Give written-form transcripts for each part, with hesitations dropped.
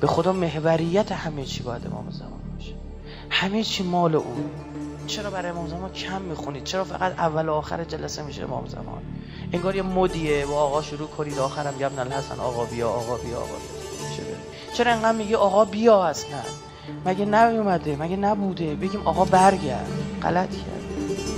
به خدا محوریت همه چی باید امام زمان باشه، همه چی مال او. چرا برای امام زمان کم میخونید؟ چرا فقط اول و آخر جلسه میشه امام زمان؟ انگار یه مدیه با آقا شروع کنید آخرم ابن الحسن آقا بیا آقا بیا آقا بیا. چرا انقدر میگه آقا بیا؟ اصلا مگه نیومده؟ مگه نبوده؟ بگیم آقا برگرد. غلط کرد.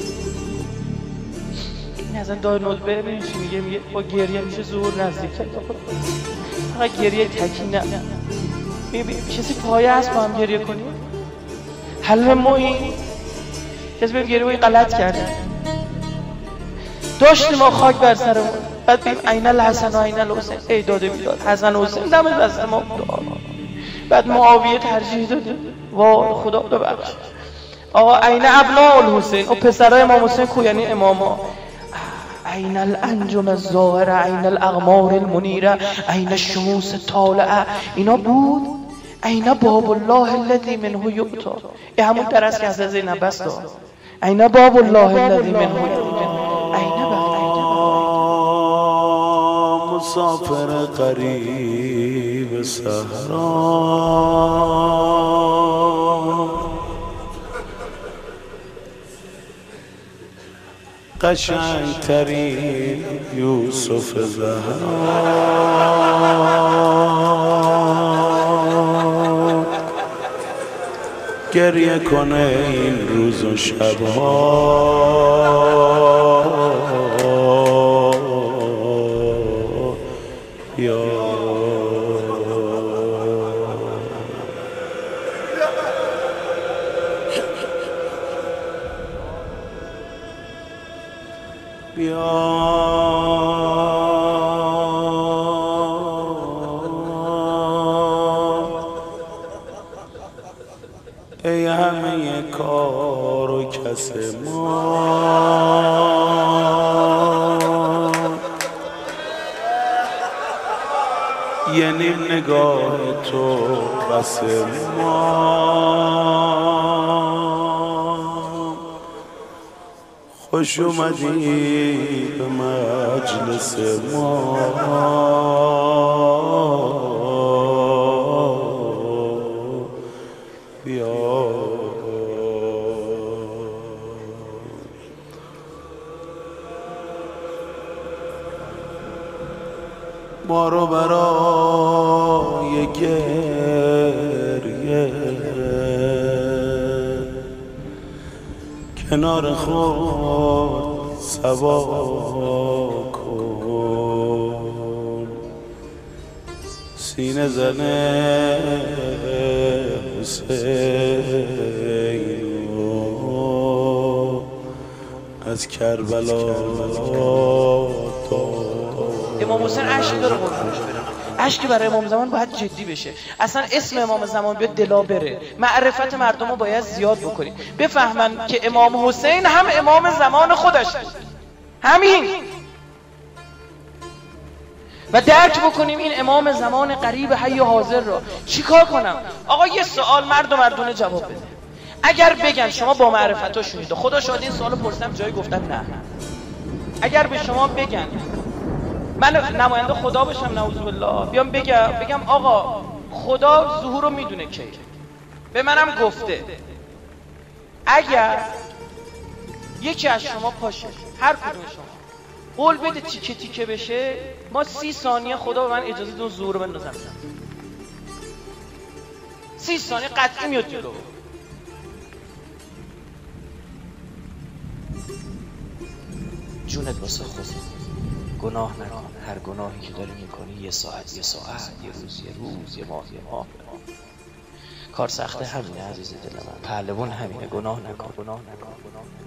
این اصلا دای ندبه ببینید چی میگه با گریه میشه ظهور نزدیک. فقط گریه تکی نه، کسی پایه هست با هم گریه کنیم؟ حل موی کسی بهم گریه باید غلط کرده. داشتیم ما خاک بر سرمون، بعد بیم عین الحسن و عین الحسین، ای داده بیداد حسن و حسین دم دست ما دعا. بعد معاویه ترجیح داده، وای خدا ببخش. آقا عین ابناء الحسین، او پسرای امام حسین کو؟ یعنی اماما. عین الانجم الظاهره، عین الاقمار المنیره، عین الشموس طالعه. اینا بود. عین باب الله الذی منه یؤتی. این همون درس که حضرت زینب بست. عین باب الله الذی منه یؤتی. عین مسافر غریب صحرا، قشنگترین یوسف زهرا، گریه کنه این روز و شبها. ای همه کار و کس ما، یه نیم نگاه تو بس ما. خوش اومدی به مجلس ما، بیا ما رو برای گریه کنار خود سوا کن. سینه زنه حسین از کربلا. امام حسین عشق داره قربونش برم. عشق برای امام زمان باید جدی بشه. اصلا اسم امام زمان بیاد دلا بره. معرفت مردم رو باید زیاد بکنیم، بفهمن که امام حسین هم امام زمان خودش همین، و درک بکنیم این امام زمان قریب حی حاضر را. چیکار کنم؟ آقا یه سوال مرد و مردونه جواب بده. اگر بگن شما با معرفتاشونید، خدا شاهد این سوالو پرسیدم جایی گفتن نه. اگر به شما بگن من نماینده خدا بشم نعوذ بالله، بیام بگم آقا خدا ظهور رو میدونه کی، به منم گفته، اگر یکی از شما پاشه هر کدوم شما قول بده تیکه تیکه بشه، ما 30 ثانیه خدا به من اجازه دو ظهور رو بندازم 30 ثانیه قطعی میاد جلو. جونت واسه خود گناه نکن. هر گناهی که داری میکنی یه ساعت، یه روز، یه ماه. کار سخته همینه عزیز دل من. پهلوان همینه. گناه نکن.